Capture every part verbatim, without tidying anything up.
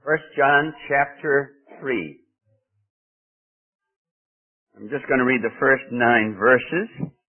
First John chapter three. I'm just going to read the first nine verses.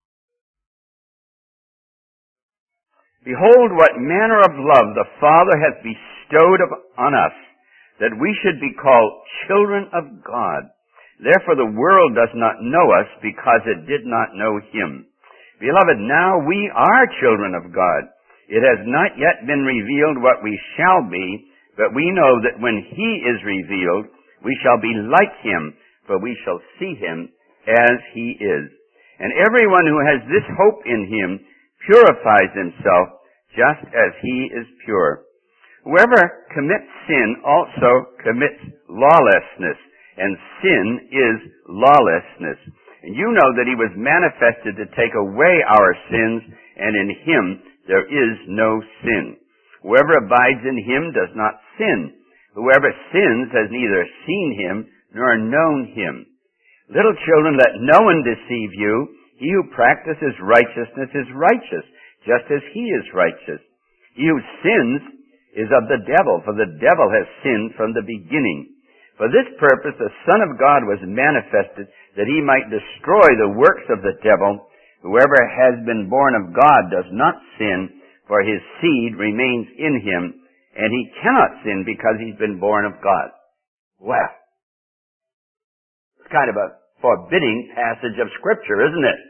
Behold, what manner of love the Father hath bestowed on us, that we should be called children of God. Therefore the world does not know us, because it did not know Him. Beloved, now we are children of God. It has not yet been revealed what we shall be, but we know that when He is revealed, we shall be like Him, for we shall see Him as He is. And everyone who has this hope in Him purifies himself just as He is pure. Whoever commits sin also commits lawlessness, and sin is lawlessness. And you know that He was manifested to take away our sins, and in Him there is no sin. Whoever abides in Him does not sin. Whoever sins has neither seen Him nor known Him. Little children, let no one deceive you. He who practices righteousness is righteous, just as He is righteous. He who sins is of the devil, for the devil has sinned from the beginning. For this purpose the Son of God was manifested, that He might destroy the works of the devil. Whoever has been born of God does not sin, for his seed remains in him, and he cannot sin because he's been born of God. Well, it's kind of a forbidding passage of Scripture, isn't it?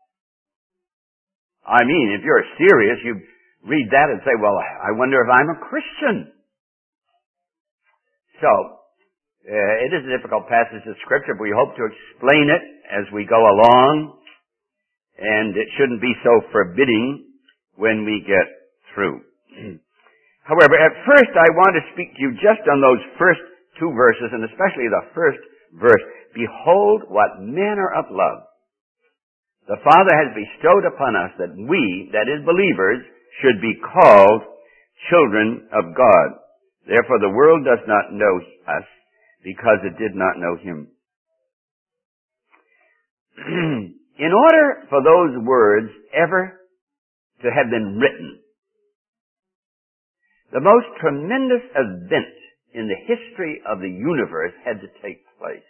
I mean, if you're serious, you read that and say, well, I wonder if I'm a Christian. So, uh, it is a difficult passage of Scripture, but we hope to explain it as we go along, and it shouldn't be so forbidding when we get through. However, at first I want to speak to you just on those first two verses, and especially the first verse. Behold, what manner of love the Father has bestowed upon us, that we, that is believers, should be called children of God. Therefore the world does not know us, because it did not know Him. In order for those words ever to have been written, the most tremendous event in the history of the universe had to take place.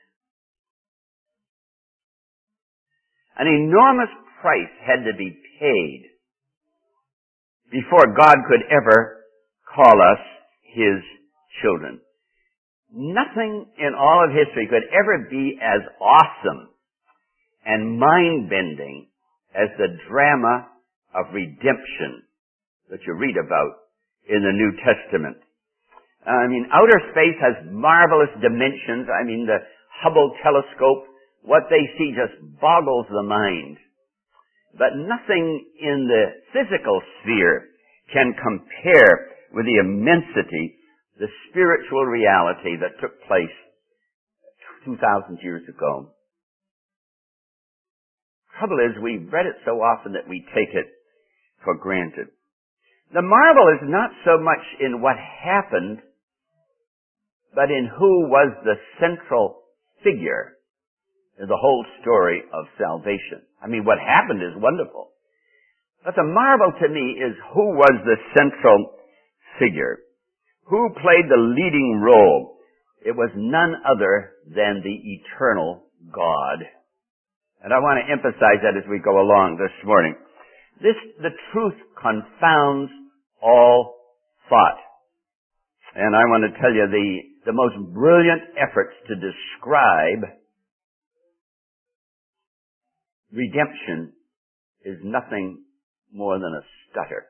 An enormous price had to be paid before God could ever call us His children. Nothing in all of history could ever be as awesome and mind-bending as the drama of redemption that you read about in the New Testament. I mean, outer space has marvelous dimensions. I mean, the Hubble telescope, what they see just boggles the mind. But nothing in the physical sphere can compare with the immensity, the spiritual reality that took place two thousand years ago. Trouble is, we read it so often that we take it for granted. The marvel is not so much in what happened, but in who was the central figure in the whole story of salvation. I mean, what happened is wonderful. But the marvel to me is who was the central figure. Who played the leading role? It was none other than the eternal God. And I want to emphasize that as we go along this morning. This, the truth confounds all thought. And I want to tell you the, the most brilliant efforts to describe redemption is nothing more than a stutter.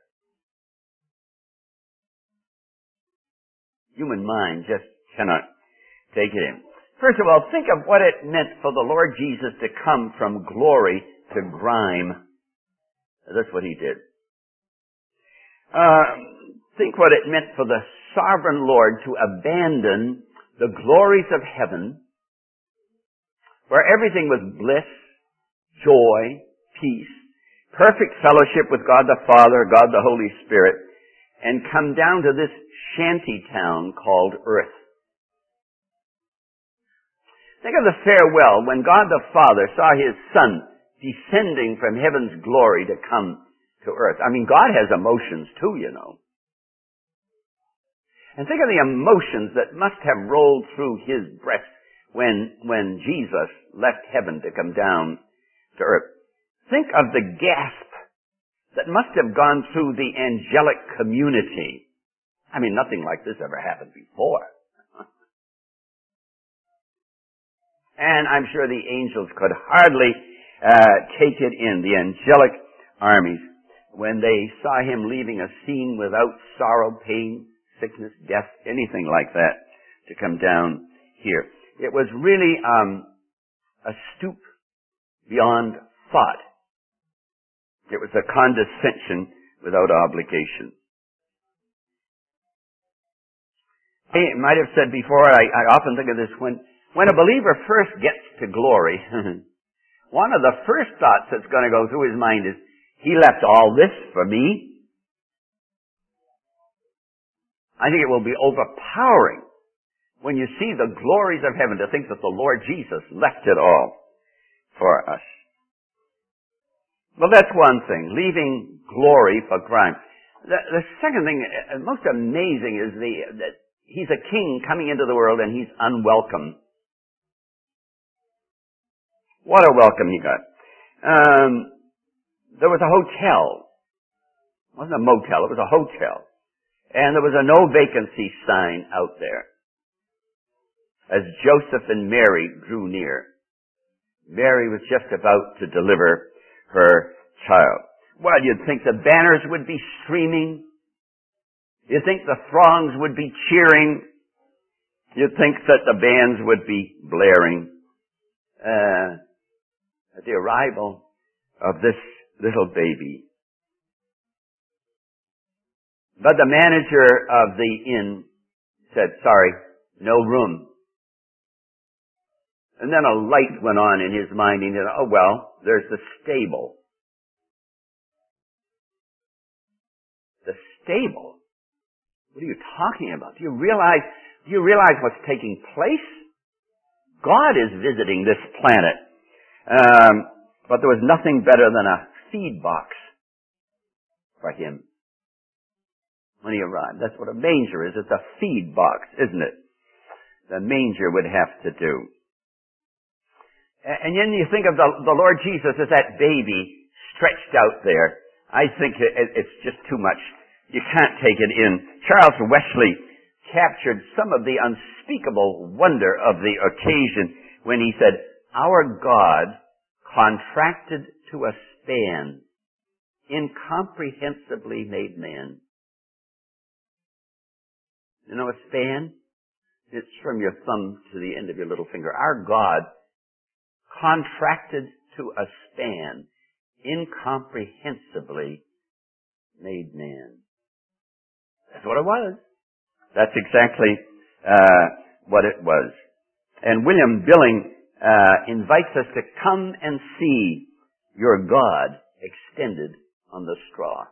Human mind just cannot take it in. First of all, think of what it meant for the Lord Jesus to come from glory to grime. That's what He did. Uh, think what it meant for the sovereign Lord to abandon the glories of heaven, where everything was bliss, joy, peace, perfect fellowship with God the Father, God the Holy Spirit, and come down to this shanty town called earth. Think of the farewell when God the Father saw His Son descending from heaven's glory to come to earth. I mean, God has emotions too, you know. And think of the emotions that must have rolled through his breast when, when Jesus left heaven to come down to earth. Think of the gasp that must have gone through the angelic community. I mean, nothing like this ever happened before. And I'm sure the angels could hardly uh, take it in, the angelic armies, when they saw him leaving a scene without sorrow, pain, sickness, death, anything like that, to come down here. It was really um, a stoop beyond thought. It was a condescension without obligation. I might have said before, I, I often think of this, when, when a believer first gets to glory, one of the first thoughts that's going to go through his mind is, he left all this for me. I think it will be overpowering when you see the glories of heaven to think that the Lord Jesus left it all for us. Well, that's one thing, leaving glory for crime. The, the second thing, uh, most amazing, is the that he's a king coming into the world and he's unwelcome. What a welcome he got. Um, there was a hotel. It wasn't a motel, it was a hotel. And there was a no vacancy sign out there. As Joseph and Mary drew near, Mary was just about to deliver her child. Well, you'd think the banners would be streaming. You'd think the throngs would be cheering. You'd think that the bands would be blaring uh, at the arrival of this little baby. But the manager of the inn said, sorry, no room. And then a light went on in his mind, and he said, oh well, there's the stable. The stable? What are you talking about? Do you realize, do you realize what's taking place? God is visiting this planet. Um, but there was nothing better than a feed box for him when he arrived. That's what a manger is. It's a feed box, isn't it? The manger would have to do. And then you think of the, the Lord Jesus as that baby stretched out there. I think it, it's just too much. You can't take it in. Charles Wesley captured some of the unspeakable wonder of the occasion when he said, our God contracted to a span, incomprehensibly made man. You know a span? It's from your thumb to the end of your little finger. Our God contracted to a span, incomprehensibly made man. That's what it was. That's exactly uh, what it was. And William Billing uh, invites us to come and see your God extended on the straw.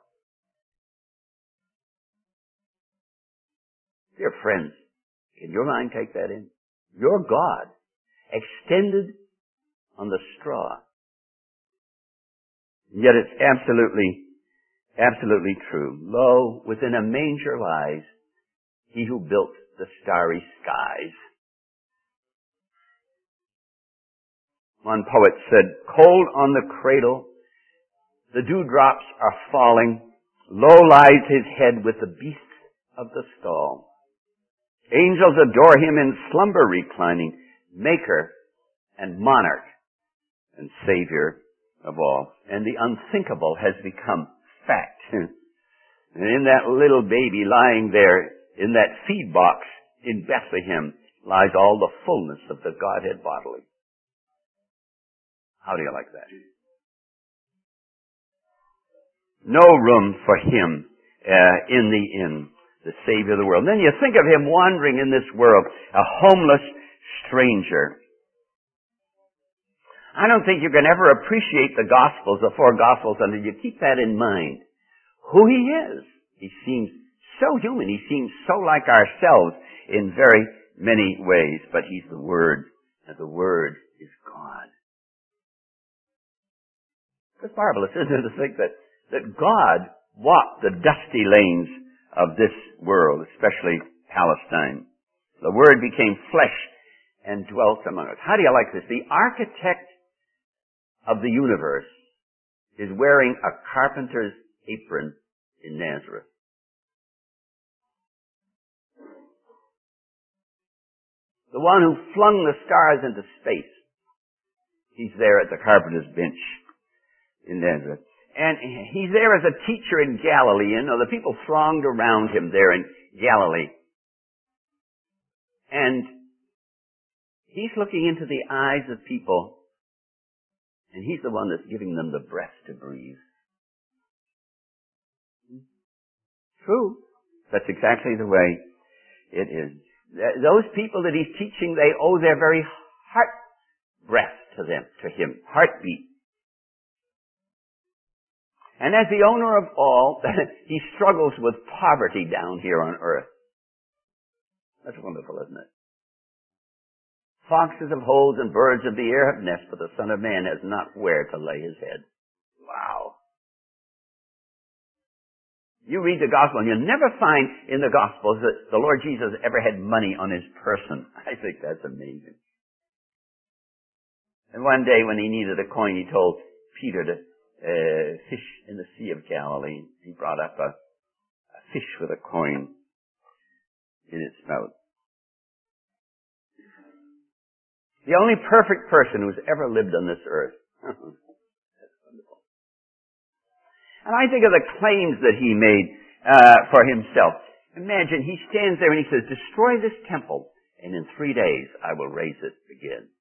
Dear friends, can your mind take that in? Your God extended on the straw. Yet it's absolutely, absolutely true. Lo, within a manger lies he who built the starry skies. One poet said, cold on the cradle, the dewdrops are falling, low lies his head with the beasts of the stall. Angels adore him in slumber reclining, maker and monarch and Savior of all. And the unthinkable has become fact. And in that little baby lying there in that feed box in Bethlehem lies all the fullness of the Godhead bodily. How do you like that? No room for him uh, in the inn, the Savior of the world. And then you think of him wandering in this world, a homeless stranger. I don't think you can ever appreciate the Gospels, the four Gospels, until you keep that in mind. Who he is. He seems so human. He seems so like ourselves in very many ways. But he's the Word, and the Word is God. It's marvelous, isn't it, to think that, that God walked the dusty lanes of this world, especially Palestine. The Word became flesh and dwelt among us. How do you like this? The architect of the universe is wearing a carpenter's apron in Nazareth. The one who flung the stars into space, he's there at the carpenter's bench in Nazareth. And he's there as a teacher in Galilee. You know, the people thronged around him there in Galilee. And he's looking into the eyes of people, and he's the one that's giving them the breath to breathe. True. That's exactly the way it is. Those people that he's teaching, they owe their very heart breath to them, to him, heartbeat. And as the owner of all, he struggles with poverty down here on earth. That's wonderful, isn't it? Foxes have holes and birds of the air have nests, but the Son of Man has not where to lay his head. Wow. You read the Gospel, and you'll never find in the Gospels that the Lord Jesus ever had money on his person. I think that's amazing. And one day when he needed a coin, he told Peter to uh, fish in the Sea of Galilee. He brought up a, a fish with a coin in its mouth. The only perfect person who's ever lived on this earth. That's wonderful. And I think of the claims that he made uh, for himself. Imagine he stands there and he says, "Destroy this temple, and in three days I will raise it again."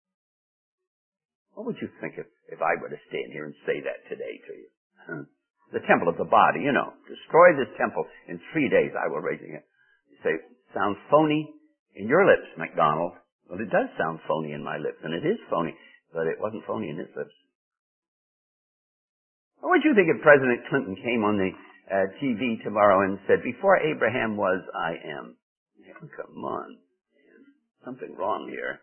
What would you think if, if I were to stand here and say that today to you? Huh? The temple of the body, you know. Destroy this temple, in three days I will raise it again. You say, sounds phony in your lips, MacDonald. Well, it does sound phony in my lips, and it is phony, but it wasn't phony in his lips. What would you think if President Clinton came on the uh, T V tomorrow and said, "Before Abraham was, I am"? Oh, come on, man. Something wrong here.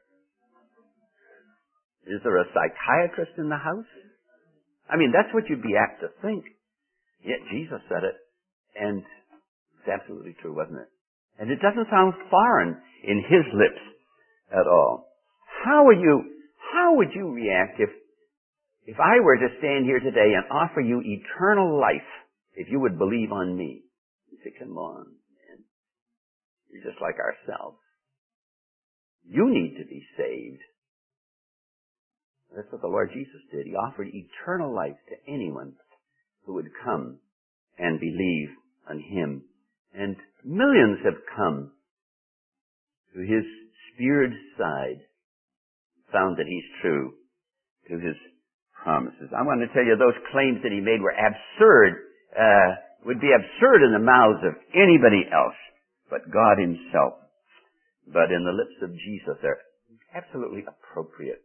Is there a psychiatrist in the house? I mean, that's what you'd be apt to think. Yet Jesus said it, and it's absolutely true, wasn't it? And it doesn't sound foreign in his lips at all. How would you, how would you react if, if I were to stand here today and offer you eternal life if you would believe on me? You say, "Come on, man. You're just like ourselves. You need to be saved." That's what the Lord Jesus did. He offered eternal life to anyone who would come and believe on him. And millions have come to his speared side, found that he's true to his promises. I want to tell you, those claims that he made were absurd, uh, would be absurd in the mouths of anybody else but God himself. But in the lips of Jesus, they're absolutely appropriate.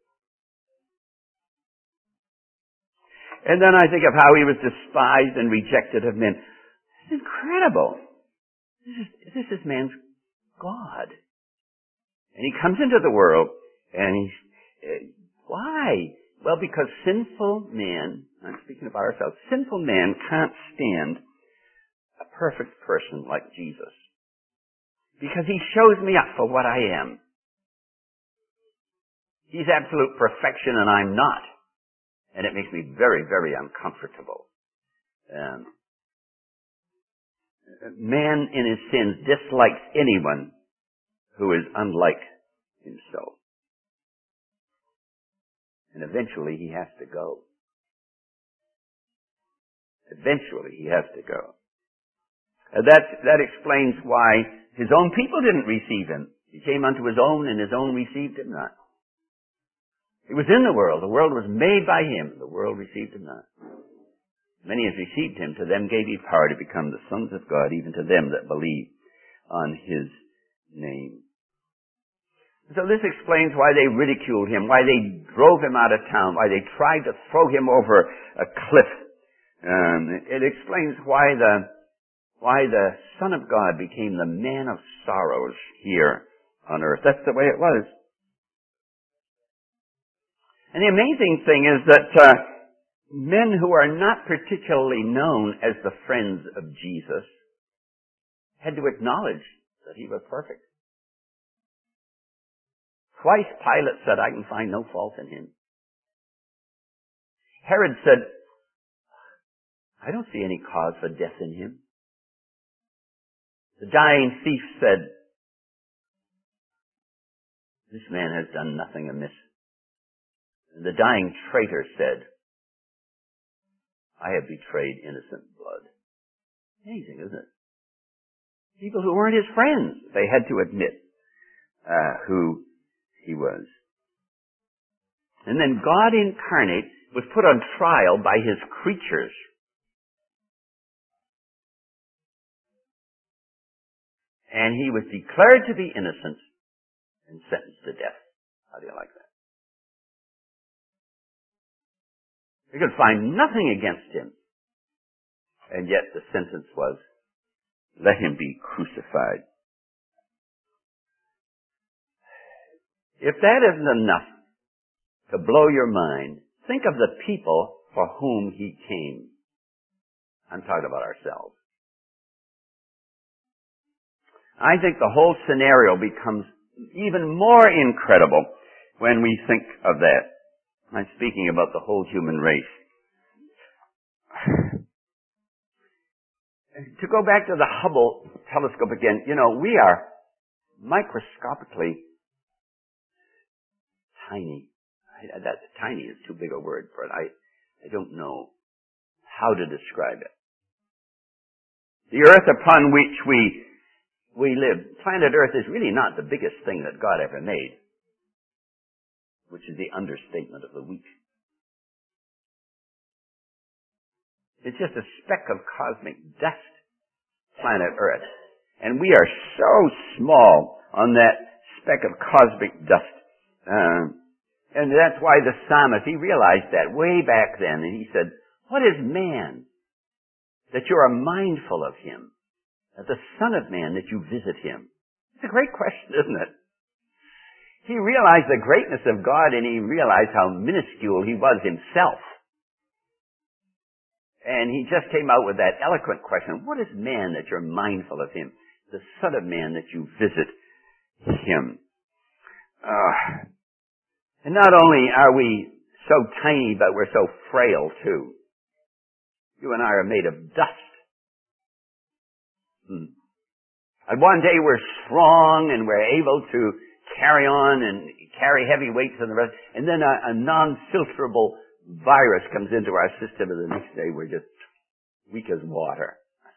And then I think of how he was despised and rejected of men. It's incredible. This is, this is man's God. And he comes into the world, and he's, uh, why? Well, because sinful man, I'm speaking about ourselves, sinful man can't stand a perfect person like Jesus. Because he shows me up for what I am. He's absolute perfection, and I'm not. And it makes me very, very uncomfortable. Um, man in his sins dislikes anyone who is unlike himself. And eventually he has to go. Eventually he has to go. And that, that explains why his own people didn't receive him. He came unto his own, and his own received him not. He was in the world. The world was made by him. The world received him not. Many as received him, to them gave he power to become the sons of God, even to them that believe on his name. So this explains why they ridiculed him, why they drove him out of town, why they tried to throw him over a cliff. Um, it explains why the why the Son of God became the man of sorrows here on earth. That's the way it was. And the amazing thing is that uh, men who are not particularly known as the friends of Jesus had to acknowledge that he was perfect. Twice Pilate said, I can find no fault in him. Herod said, I don't see any cause for death in him. The dying thief said, this man has done nothing amiss. And the dying traitor said, I have betrayed innocent blood. Amazing, isn't it? People who weren't his friends, they had to admit uh, who he was. And then God incarnate was put on trial by his creatures. And he was declared to be innocent and sentenced to death. How do you like that? They could find nothing against him. And yet the sentence was, let him be crucified. If that isn't enough to blow your mind, think of the people for whom he came. I'm talking about ourselves. I think the whole scenario becomes even more incredible when we think of that. I'm speaking about the whole human race. To go back to the Hubble telescope again, you know, we are microscopically tiny. I, that tiny is too big a word for it. I, I don't know how to describe it. The earth upon which we we live, planet Earth, is really not the biggest thing that God ever made, which is the understatement of the week. It's just a speck of cosmic dust, planet Earth. And we are so small on that speck of cosmic dust. Um, and that's why the psalmist, he realized that way back then, and he said, what is man that you are mindful of him? That the Son of Man that you visit him? It's a great question, isn't it? He realized the greatness of God, and he realized how minuscule he was himself. And he just came out with that eloquent question, what is man that you're mindful of him? The Son of Man that you visit him. Uh, and not only are we so tiny, but we're so frail too. You and I are made of dust. Hmm. And one day we're strong and we're able to carry on and carry heavy weights and the rest, and then a, a non-filterable virus comes into our system, and the next day we're just weak as water.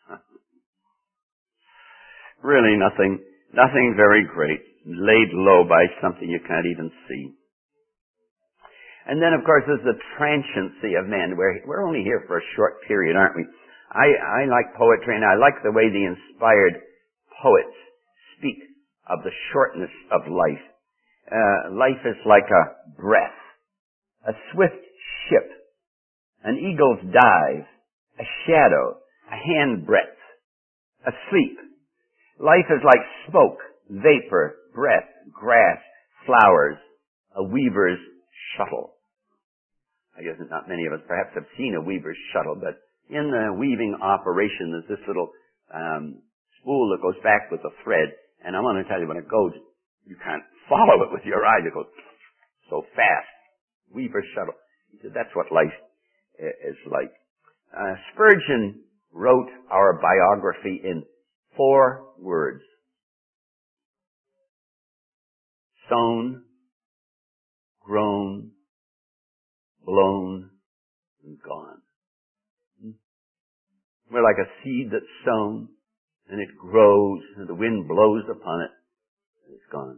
Really nothing, nothing very great, laid low by something you can't even see. And then, of course, there's the transiency of man. We're, we're only here for a short period, aren't we? I, I like poetry, and I like the way the inspired poets speak of the shortness of life. Uh, life is like a breath, a swift ship, an eagle's dive, a shadow, a hand breadth, a sleep. Life is like smoke, vapor, breath, grass, flowers, a weaver's shuttle. I guess not many of us perhaps have seen a weaver's shuttle, but in the weaving operation, there's this little um, spool that goes back with a thread, and I want to tell you, when it goes, you can't follow it with your eyes. It goes so fast. Weaver's shuttle. He said, that's what life is like. Uh, Spurgeon wrote our biography in four words. Sown, grown, blown, and gone. We're like a seed that's sown, and it grows, and the wind blows upon it, and it's gone.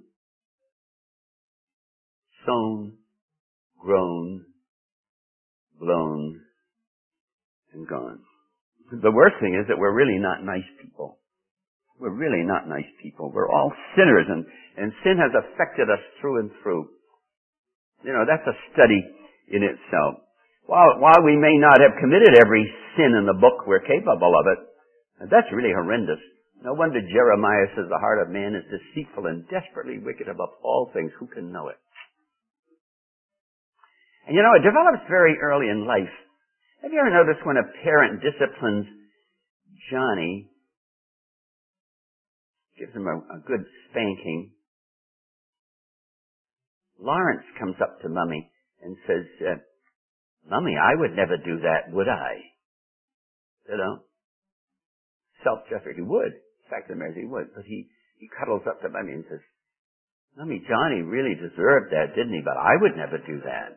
Sown, grown, blown, and gone. The worst thing is that we're really not nice people. We're really not nice people. We're all sinners, and, and sin has affected us through and through. You know, that's a study in itself. While, while we may not have committed every sin in the book, we're capable of it. And that's really horrendous. No wonder Jeremiah says the heart of man is deceitful and desperately wicked above all things. Who can know it? And you know, it develops very early in life. Have you ever noticed when a parent disciplines Johnny, gives him a, a good spanking. Lawrence comes up to Mummy and says, uh, Mummy, I would never do that, would I? You know? Self-Jeffrey, he would. In fact, the matter is he would. But he, he cuddles up to Mummy and says, Mummy, Johnny really deserved that, didn't he? But I would never do that.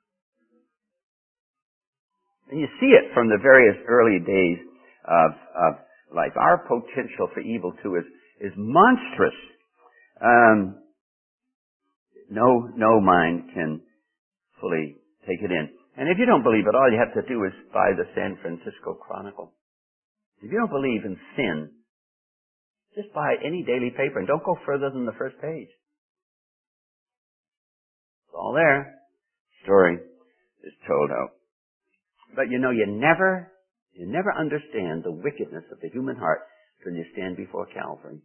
And you see it from the various early days of, of life. Our potential for evil, too, is, is monstrous. Um, no, no mind can fully take it in. And if you don't believe it, all you have to do is buy the San Francisco Chronicle. If you don't believe in sin, just buy any daily paper and don't go further than the first page. It's all there. Story is told out. But you know, you never, you never understand the wickedness of the human heart until you stand before Calvary.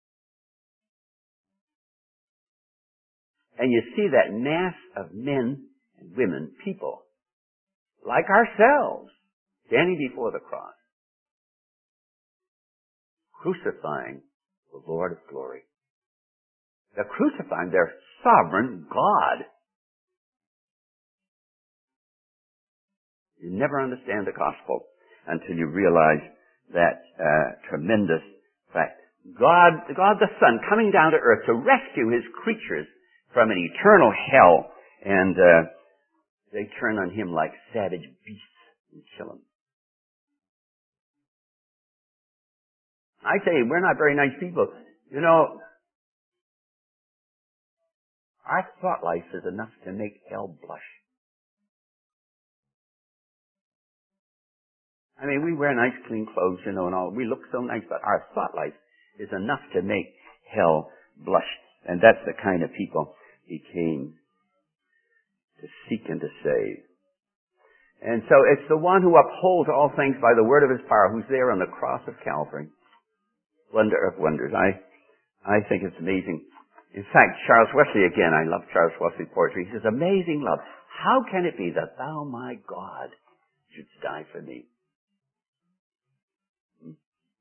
And you see that mass of men and women, people, like ourselves, standing before the cross, crucifying the Lord of glory. They're crucifying their sovereign God. You never understand the gospel until you realize that uh, tremendous fact. God, God the Son coming down to earth to rescue his creatures from an eternal hell, and uh, they turn on him like savage beasts and kill him. I say, we're not very nice people. You know, our thought life is enough to make hell blush. I mean, we wear nice, clean clothes, you know, and all. We look so nice, but our thought life is enough to make hell blush. And that's the kind of people he came to seek and to save. And so it's the one who upholds all things by the word of his power, who's there on the cross of Calvary. Wonder of wonders. I, I think it's amazing. In fact, Charles Wesley, again, I love Charles Wesley poetry. He says, amazing love. How can it be that thou, my God, shouldst die for me? Hmm?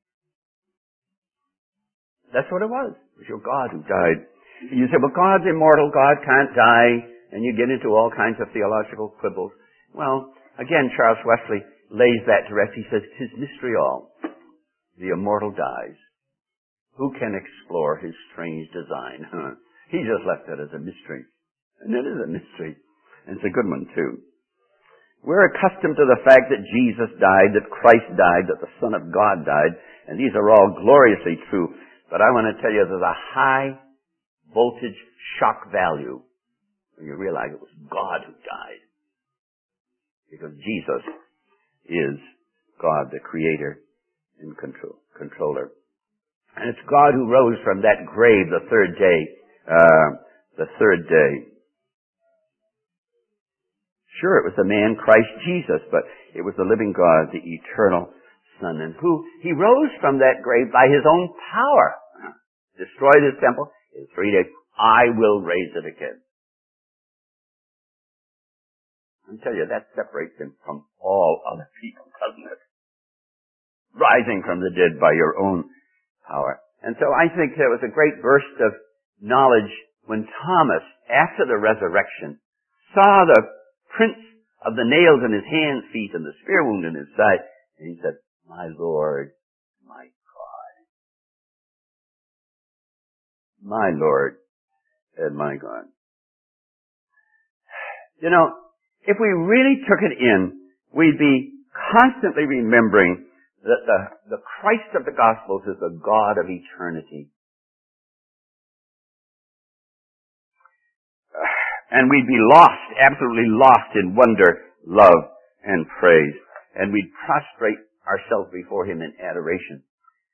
That's what it was. It was your God who died. You say, well, God's immortal. God can't die. And you get into all kinds of theological quibbles. Well, again, Charles Wesley lays that to rest. He says, 'tis mystery all. The immortal dies. Who can explore his strange design? Huh? He just left it as a mystery. And it is a mystery. And it's a good one, too. We're accustomed to the fact that Jesus died, that Christ died, that the Son of God died, and these are all gloriously true. But I want to tell you there's a high voltage shock value when you realize it was God who died. Because Jesus is God, the Creator and control, controller. And it's God who rose from that grave the third day, uh, the third day. Sure, it was the man Christ Jesus, but it was the living God, the eternal Son, and who he rose from that grave by his own power. Destroy this temple in three days. I will raise it again. I tell you, that separates him from all other people, doesn't it? Rising from the dead by your own power. And so I think there was a great burst of knowledge when Thomas, after the resurrection, saw the prints of the nails in his hands, feet, and the spear wound in his side, and he said, my Lord, my God. My Lord and my God. You know, if we really took it in, we'd be constantly remembering that the, the Christ of the Gospels is the God of eternity. And we'd be lost, absolutely lost in wonder, love, and praise. And we'd prostrate ourselves before him in adoration.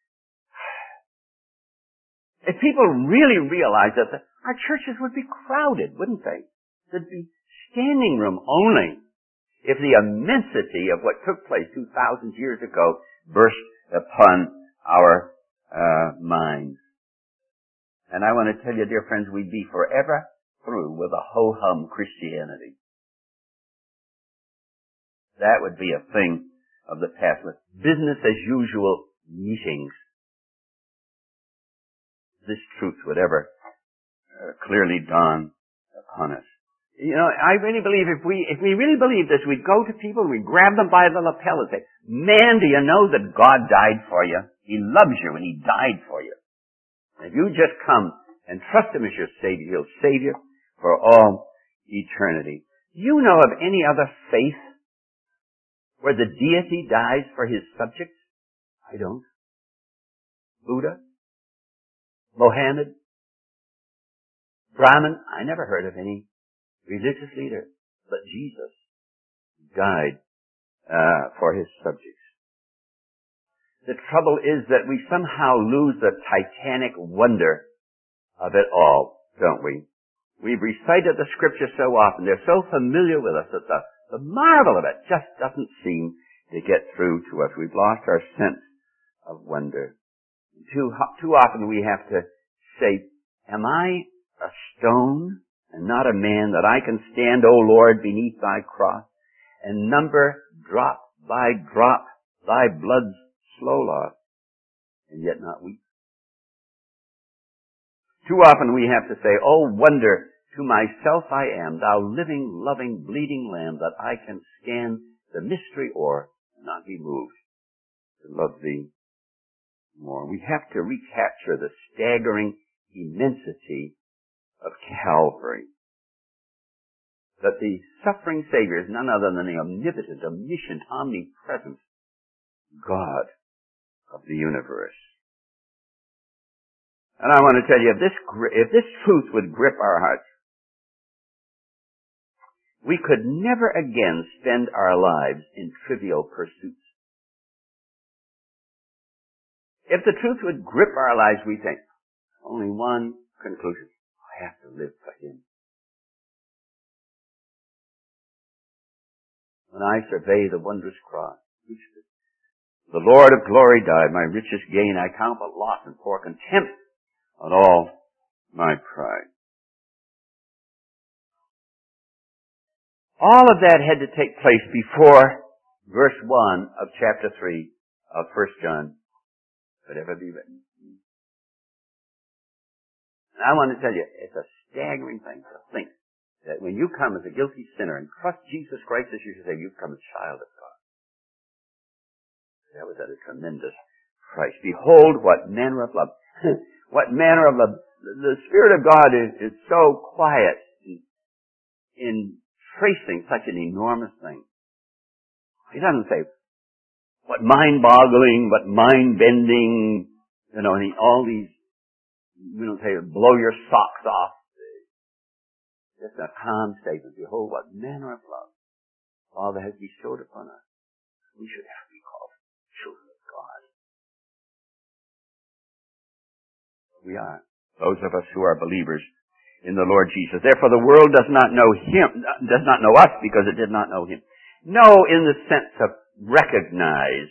If people really realized that, our churches would be crowded, wouldn't they? There'd be standing room only if the immensity of what took place two thousand years ago burst upon our uh, minds. And I want to tell you, dear friends, we'd be forever through with a ho-hum Christianity. That would be a thing of the past, with business as usual meetings. this truth would ever uh, clearly dawn upon us. You know, I really believe if we, if we really believe this, we'd go to people, we'd grab them by the lapel and say, man, do you know that God died for you? He loves you and He died for you. If you just come and trust Him as your Savior, He'll save you for all eternity. Do you know of any other faith where the deity dies for His subjects? I don't. Buddha? Mohammed? Brahmin? I never heard of any religious leader, but Jesus died uh, for His subjects. The trouble is that we somehow lose the titanic wonder of it all, don't we? We've recited the Scripture so often, they're so familiar with us that the, the marvel of it just doesn't seem to get through to us. We've lost our sense of wonder. Too, too often we have to say, am I a stone and not a man, that I can stand, O Lord, beneath Thy cross, and number drop by drop Thy blood's slow loss, and yet not weep? Too often we have to say, oh, wonder to myself I am, Thou living, loving, bleeding Lamb, that I can scan the mystery o'er and not be moved to love Thee more. We have to recapture the staggering immensity of Calvary. That the suffering Savior is none other than the omnipotent, omniscient, omnipresent God of the universe. And I want to tell you, if this, if this truth would grip our hearts, we could never again spend our lives in trivial pursuits. If the truth would grip our lives, we think, only one conclusion. I have to live for Him. When I survey the wondrous cross, the Lord of glory died, my richest gain I count but loss and pour contempt on all my pride. All of that had to take place before verse one of chapter three of First John could ever be written. And I want to tell you, it's a staggering thing to think that when you come as a guilty sinner and trust Jesus Christ as your Savior, you've become a child of God. That was at a tremendous price. Behold what manner of love. What manner of love. The Spirit of God is, is so quiet in, in tracing such an enormous thing. He doesn't say, what mind-boggling, what mind-bending, you know, and he, all these, we don't say, blow your socks off. Just a calm statement. Behold, what manner of love Father has bestowed upon us. We should have to be called children of God. We are. Those of us who are believers in the Lord Jesus. Therefore the world does not know Him, does not know us because it did not know Him. Know in the sense of recognize.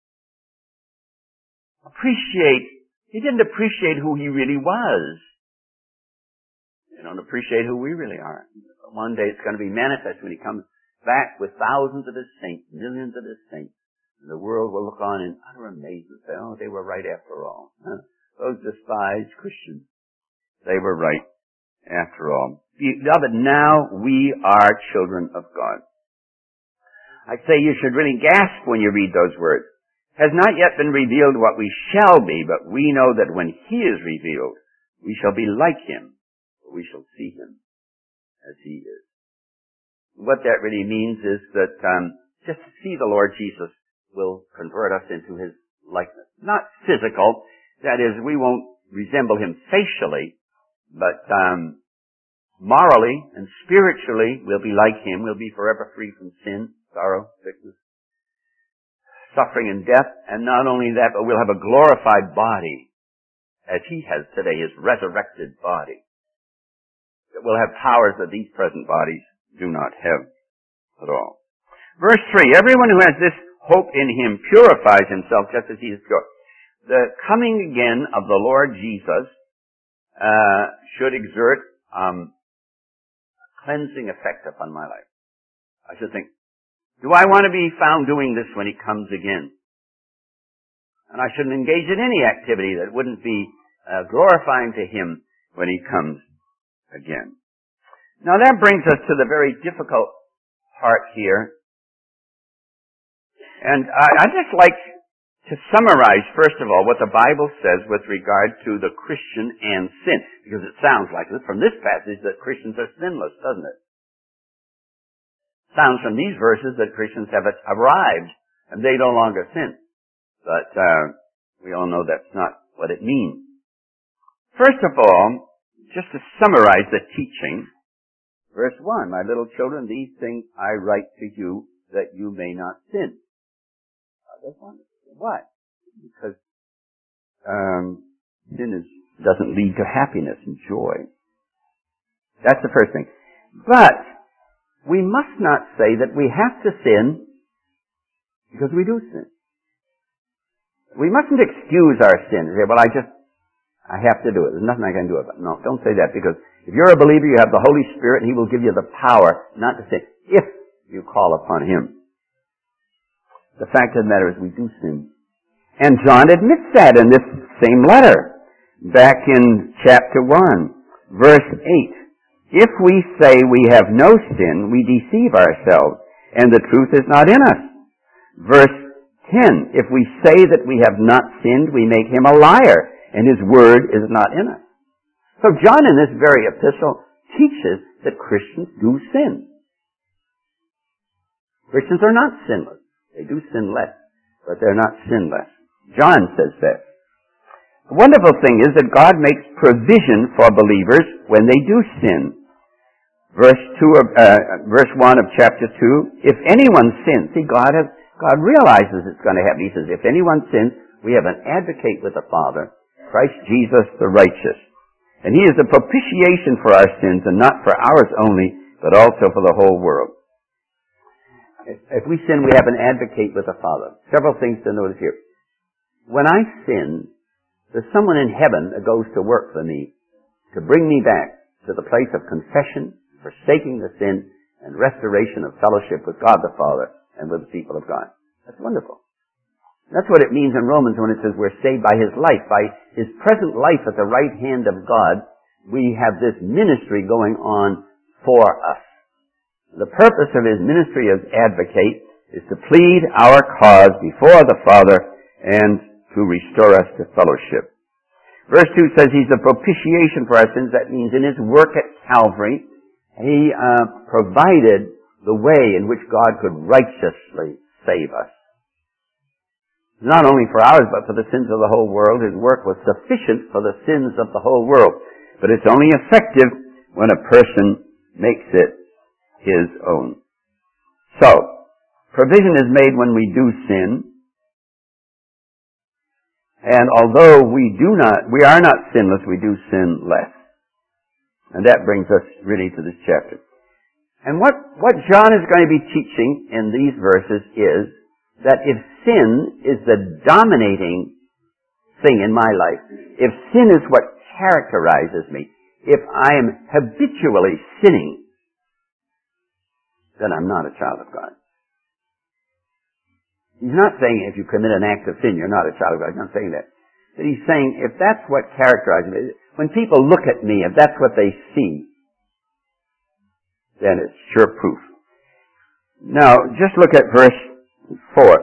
Appreciate. He didn't appreciate who He really was. You don't appreciate who we really are. One day it's going to be manifest when He comes back with thousands of His saints, millions of His saints. And the world will look on in utter amazement and say, oh, they were right after all. Huh? Those despised Christians, they were right after all. Beloved, now we are children of God. I'd say you should really gasp when you read those words. Has not yet been revealed what we shall be, but we know that when He is revealed, we shall be like Him. We shall see Him as He is. What that really means is that um, just to see the Lord Jesus will convert us into His likeness. Not physical, that is, we won't resemble Him facially, but um, morally and spiritually we'll be like Him. We'll be forever free from sin, sorrow, sickness, suffering, and death. And not only that, but we'll have a glorified body, as He has today, His resurrected body. That will have powers that these present bodies do not have at all. Verse three, everyone who has this hope in Him purifies himself just as He is pure. The coming again of the Lord Jesus uh, should exert um, a cleansing effect upon my life. I should think, do I want to be found doing this when He comes again? And I shouldn't engage in any activity that wouldn't be uh, glorifying to Him when He comes again. Now that brings us to the very difficult part here. And I, I'd just like to summarize, first of all, what the Bible says with regard to the Christian and sin. Because it sounds like this from this passage that Christians are sinless, doesn't it? Sounds from these verses that Christians have arrived and they no longer sin. But uh, we all know that's not what it means. First of all, just to summarize the teaching, verse one, my little children, these things I write to you that you may not sin. That's wonderful. Why? Because um, sin is, doesn't lead to happiness and joy. That's the first thing. But we must not say that we have to sin because we do sin. We mustn't excuse our sin and say, well, I just, I have to do it. There's nothing I can do about it. No, don't say that, because if you're a believer, you have the Holy Spirit, and He will give you the power not to sin if you call upon Him. The fact of the matter is we do sin. And John admits that in this same letter, back in chapter one, verse eight. If we say we have no sin, we deceive ourselves, and the truth is not in us. Verse ten. If we say that we have not sinned, we make Him a liar, and His word is not in us. So John in this very epistle teaches that Christians do sin. Christians are not sinless. They do sin less, but they're not sinless. John says that. The wonderful thing is that God makes provision for believers when they do sin. Verse two of, uh, verse one of chapter two, if anyone sins, see, God has, God realizes it's going to happen. He says, if anyone sins, we have an advocate with the Father, Christ Jesus the righteous. And He is the propitiation for our sins, and not for ours only, but also for the whole world. If we sin, we have an advocate with the Father. Several things to notice here. When I sin, there's someone in heaven that goes to work for me to bring me back to the place of confession, forsaking the sin, and restoration of fellowship with God the Father and with the people of God. That's wonderful. That's what it means in Romans when it says we're saved by His life. By His present life at the right hand of God, we have this ministry going on for us. The purpose of His ministry as advocate is to plead our cause before the Father and to restore us to fellowship. Verse two says He's the propitiation for our sins. That means in His work at Calvary, He uh, provided the way in which God could righteously save us. Not only for ours, but for the sins of the whole world. His work was sufficient for the sins of the whole world. But it's only effective when a person makes it his own. So, provision is made when we do sin. And although we do not, we are not sinless, we do sin less. And that brings us really to this chapter. And what, what John is going to be teaching in these verses is that if sin is the dominating thing in my life, if sin is what characterizes me, if I am habitually sinning, then I'm not a child of God. He's not saying if you commit an act of sin, you're not a child of God. He's not saying that. But he's saying if that's what characterizes me, when people look at me, if that's what they see, then it's sure proof. Now, just look at verse four.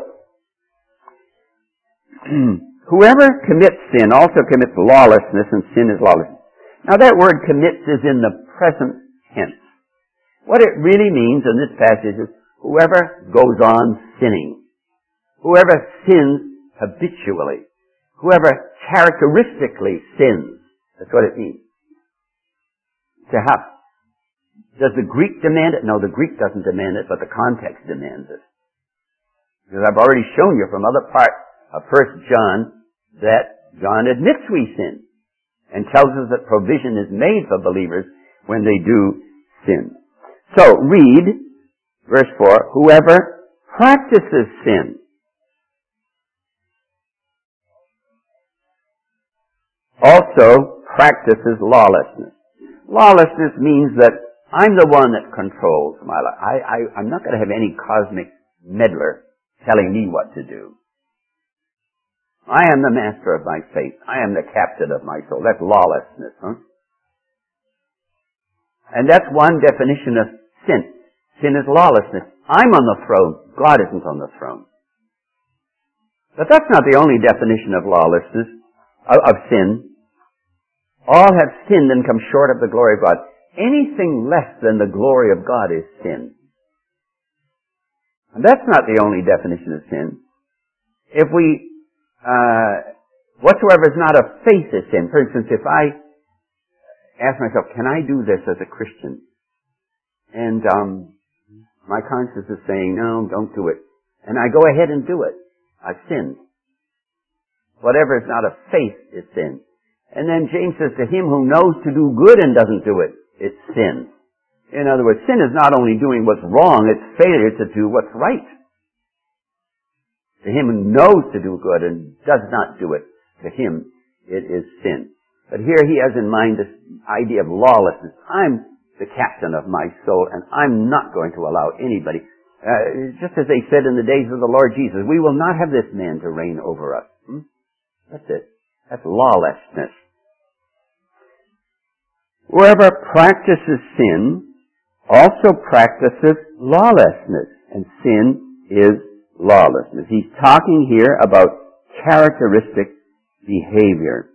Whoever commits sin also commits lawlessness, and sin is lawlessness. Now that word commits is in the present tense. What it really means in this passage is whoever goes on sinning, whoever sins habitually, whoever characteristically sins. That's what it means. To have. Does the Greek demand it? No, the Greek doesn't demand it, but the context demands it. Because I've already shown you from other parts of First John that John admits we sin and tells us that provision is made for believers when they do sin. So, read verse four, whoever practices sin also practices lawlessness. Lawlessness means that I'm the one that controls my life. I, I, I'm not going to have any cosmic meddler telling me what to do. I am the master of my fate. I am the captain of my soul. That's lawlessness, huh? And that's one definition of sin. Sin is lawlessness. I'm on the throne. God isn't on the throne. But that's not the only definition of lawlessness, of, of sin. All have sinned and come short of the glory of God. Anything less than the glory of God is sin. And that's not the only definition of sin. If we, uh, whatsoever is not of faith is sin. For instance, if I ask myself, can I do this as a Christian? And um, my conscience is saying, no, don't do it. And I go ahead and do it. I've sinned. Whatever is not of faith is sin. And then James says, to him who knows to do good and doesn't do it, it's sin. In other words, sin is not only doing what's wrong, it's failure to do what's right. To him who knows to do good and does not do it, to him it is sin. But here he has in mind this idea of lawlessness. I'm the captain of my soul, and I'm not going to allow anybody, uh, just as they said in the days of the Lord Jesus, we will not have this man to reign over us. Hmm? That's it. That's lawlessness. Whoever practices sin also practices lawlessness, and sin is lawlessness. He's talking here about characteristic behavior.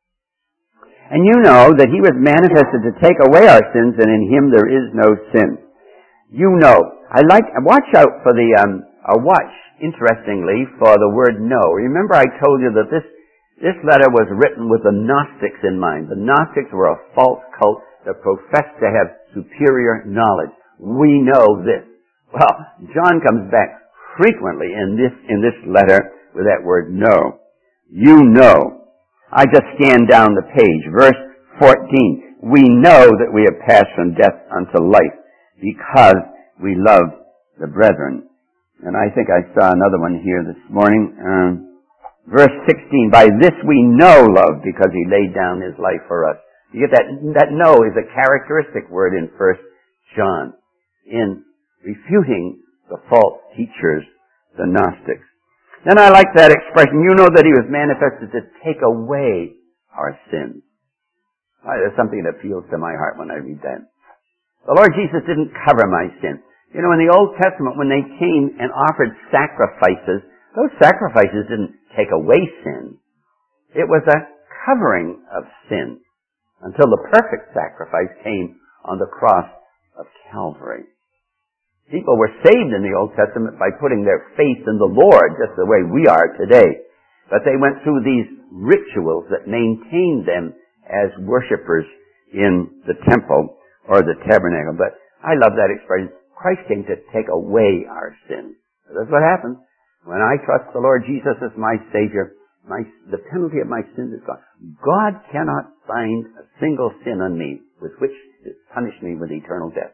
And you know that he was manifested to take away our sins, and in him there is no sin. You know. I like, watch out for the, um, uh, watch, interestingly, for the word know. Remember I told you that this, this letter was written with the Gnostics in mind. The Gnostics were a false cult that professed to have superior knowledge. We know this. Well, John comes back frequently in this, in this letter with that word know. You know. I just scanned down the page. Verse fourteen. We know that we have passed from death unto life because we love the brethren. And I think I saw another one here this morning. Um, verse sixteen. By this we know love because he laid down his life for us. You get that? That know is a characteristic word in First John in refuting the false teachers, the Gnostics. Then I like that expression, you know that he was manifested to take away our sins. Oh, there's something that appeals to my heart when I read that. The Lord Jesus didn't cover my sin. You know, in the Old Testament, when they came and offered sacrifices, those sacrifices didn't take away sin. It was a covering of sin until the perfect sacrifice came on the cross of Calvary. People were saved in the Old Testament by putting their faith in the Lord, just the way we are today. But they went through these rituals that maintained them as worshipers in the temple or the tabernacle. But I love that expression. Christ came to take away our sins. That's what happens. When I trust the Lord Jesus as my Savior, my, the penalty of my sins is gone. God cannot find a single sin on me with which to punish me with eternal death.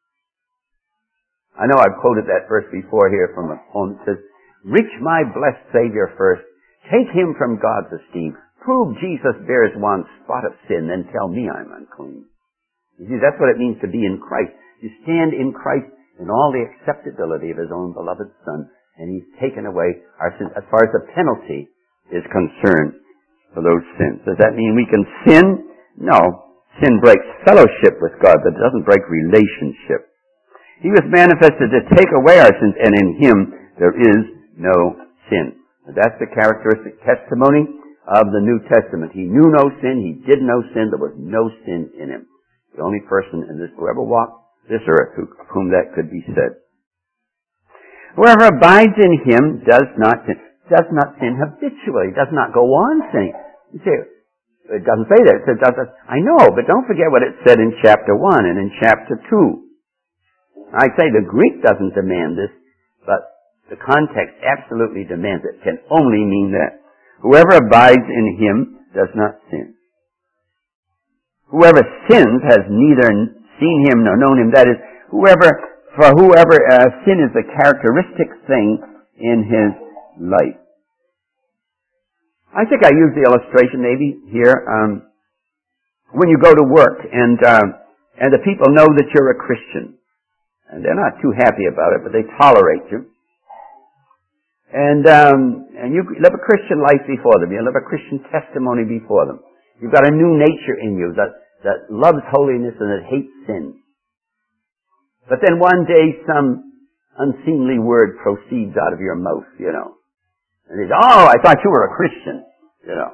I know I've quoted that verse before here from a poem. It says, reach my blessed Savior first. Take him from God's esteem. Prove Jesus bears one spot of sin, then tell me I'm unclean. You see, that's what it means to be in Christ. You stand in Christ in all the acceptability of his own beloved Son, and he's taken away our sins as far as the penalty is concerned for those sins. Does that mean we can sin? No. Sin breaks fellowship with God, but it doesn't break relationship. He was manifested to take away our sins, and in him there is no sin. That's the characteristic testimony of the New Testament. He knew no sin. He did no sin. There was no sin in him. The only person in this who ever walked this earth who, of whom that could be said. Whoever abides in him does not sin. Does not sin habitually. Does not go on sinning. You say, it doesn't say that. It says, does, I know, but don't forget what it said in chapter one and in chapter two. I say the Greek doesn't demand this, but the context absolutely demands it. It can only mean that. Whoever abides in him does not sin. Whoever sins has neither seen him nor known him. That is, whoever, for whoever uh, sin is the characteristic thing in his life. I think I used the illustration maybe here. Um, when you go to work and uh, and the people know that you're a Christian. And they're not too happy about it, but they tolerate you. And, um, and you live a Christian life before them. You live a Christian testimony before them. You've got a new nature in you that, that loves holiness and that hates sin. But then one day some unseemly word proceeds out of your mouth, you know. And they say, oh, I thought you were a Christian, you know.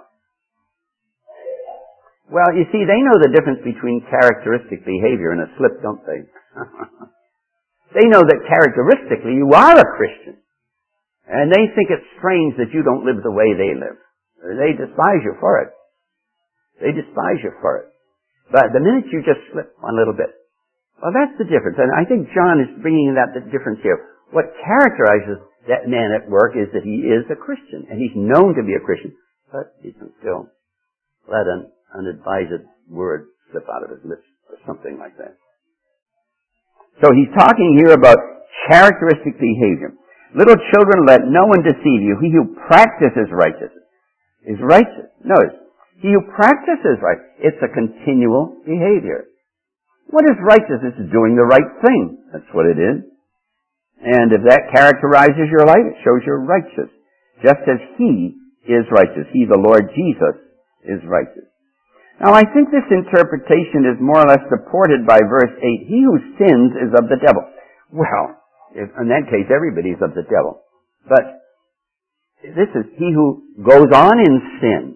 Well, you see, they know the difference between characteristic behavior and a slip, don't they? They know that characteristically you are a Christian. And they think it's strange that you don't live the way they live. They despise you for it. They despise you for it. But the minute you just slip a little bit, well, that's the difference. And I think John is bringing that the difference here. What characterizes that man at work is that he is a Christian, and he's known to be a Christian, but he can still let an unadvised word slip out of his lips or something like that. So he's talking here about characteristic behavior. Little children, let no one deceive you. He who practices righteousness is righteous. Notice, he who practices right, it's a continual behavior. What is righteousness? It's doing the right thing. That's what it is. And if that characterizes your life, it shows you're righteous. Just as he is righteous. He, the Lord Jesus, is righteous. Now I think this interpretation is more or less supported by verse eight. He who sins is of the devil. Well, if, in that case, everybody's of the devil. But this is he who goes on in sin.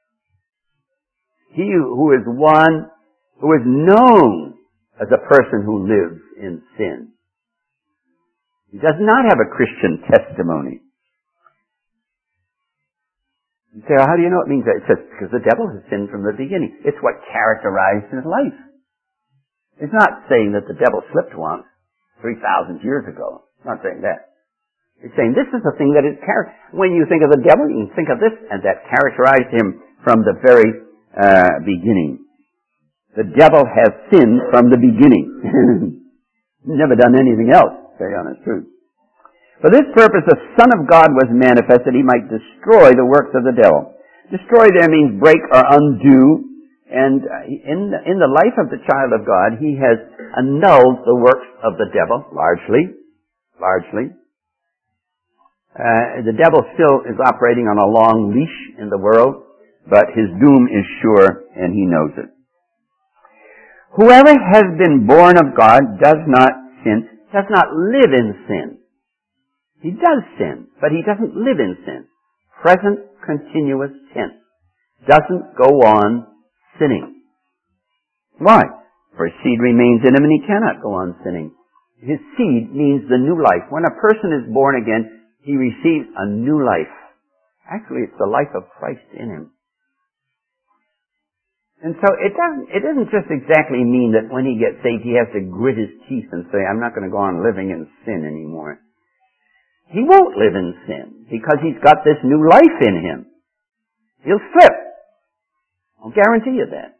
He who is one who is known as a person who lives in sin. He does not have a Christian testimony. You say, well, how do you know it means that? It says, because the devil has sinned from the beginning. It's what characterized his life. It's not saying that the devil slipped once, three thousand years ago. It's not saying that. It's saying this is the thing that is char- when you think of the devil, you can think of this, and that characterized him from the very uh, beginning. The devil has sinned from the beginning. Never done anything else, to tell you honest truth. For this purpose, the Son of God was manifest that he might destroy the works of the devil. Destroy there means break or undo. And in the, in the life of the child of God, he has annulled the works of the devil, largely. Largely. Uh, the devil still is operating on a long leash in the world, but his doom is sure, and he knows it. Whoever has been born of God does not sin, does not live in sin. He does sin, but he doesn't live in sin. Present continuous tense. Doesn't go on sinning. Why? For his seed remains in him and he cannot go on sinning. His seed means the new life. When a person is born again, he receives a new life. Actually, it's the life of Christ in him. And so it doesn't, it doesn't just exactly mean that when he gets saved, he has to grit his teeth and say, I'm not going to go on living in sin anymore. He won't live in sin because he's got this new life in him. He'll slip. I'll guarantee you that.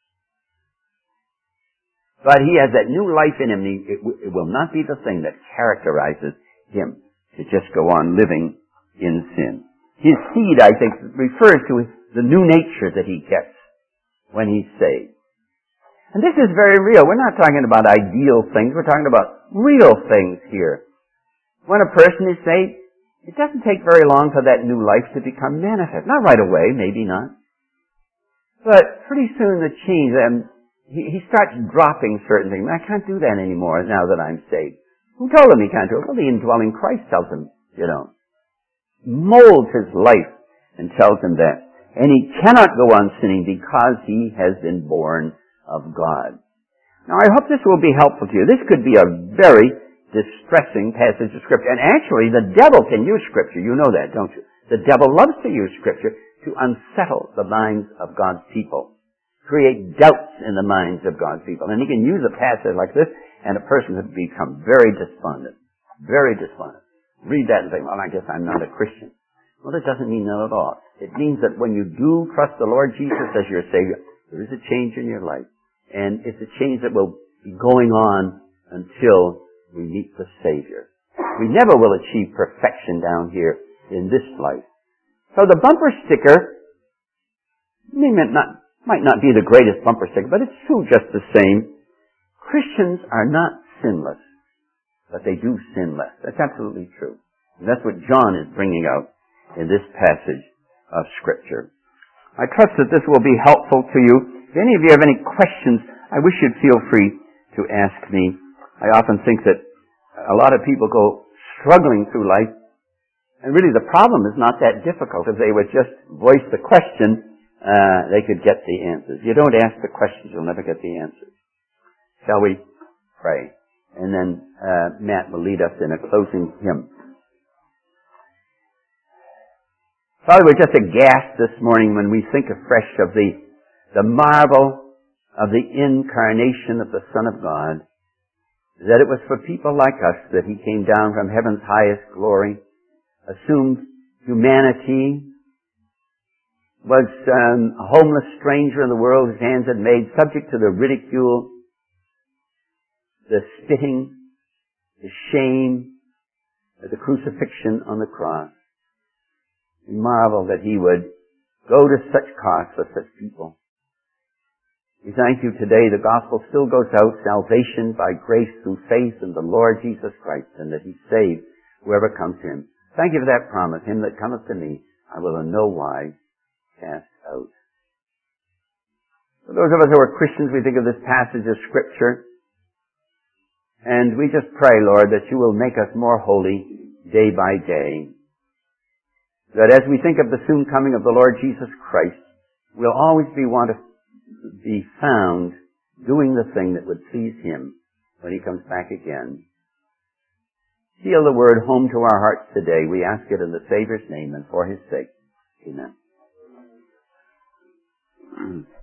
But he has that new life in him. It, it will not be the thing that characterizes him to just go on living in sin. His seed, I think, refers to the new nature that he gets when he's saved. And this is very real. We're not talking about ideal things. We're talking about real things here. When a person is saved, it doesn't take very long for that new life to become manifest. Not right away, maybe not. But pretty soon the change, um, he, he starts dropping certain things. I can't do that anymore now that I'm saved. Who told him he can't do it? Well, the indwelling Christ tells him, you know. Molds his life and tells him that. And he cannot go on sinning because he has been born of God. Now, I hope this will be helpful to you. This could be a very distressing passage of Scripture. And actually, the devil can use Scripture. You know that, don't you? The devil loves to use Scripture to unsettle the minds of God's people. Create doubts in the minds of God's people. And he can use a passage like this, and a person could become very despondent. Very despondent. Read that and think, well, I guess I'm not a Christian. Well, that doesn't mean that at all. It means that when you do trust the Lord Jesus as your Savior, there is a change in your life. And it's a change that will be going on until we meet the Savior. We never will achieve perfection down here in this life. So the bumper sticker may not, might not be the greatest bumper sticker, but it's true just the same. Christians are not sinless, but they do sin less. That's absolutely true. And that's what John is bringing out in this passage of Scripture. I trust that this will be helpful to you. If any of you have any questions, I wish you'd feel free to ask me. I often think that a lot of people go struggling through life, and really the problem is not that difficult. If they would just voice the question, uh, they could get the answers. You don't ask the questions, you'll never get the answers. Shall we pray? And then uh, Matt will lead us in a closing hymn. Father, we're just aghast this morning when we think afresh of the, the marvel of the incarnation of the Son of God, that it was for people like us that He came down from heaven's highest glory, assumed humanity, was um, a homeless stranger in the world His hands had made, subject to the ridicule, the spitting, the shame, the crucifixion on the cross. We marvel that He would go to such cost for such people. We thank You today the gospel still goes out, salvation by grace through faith in the Lord Jesus Christ, and that He saves whoever comes to Him. Thank You for that promise. Him that cometh to me, I will in no wise cast out. For those of us who are Christians, we think of this passage of Scripture, and we just pray, Lord, that You will make us more holy day by day. That as we think of the soon coming of the Lord Jesus Christ, we'll always be want to be found doing the thing that would please Him when He comes back again. Seal the word home to our hearts today. We ask it in the Savior's name and for His sake. Amen.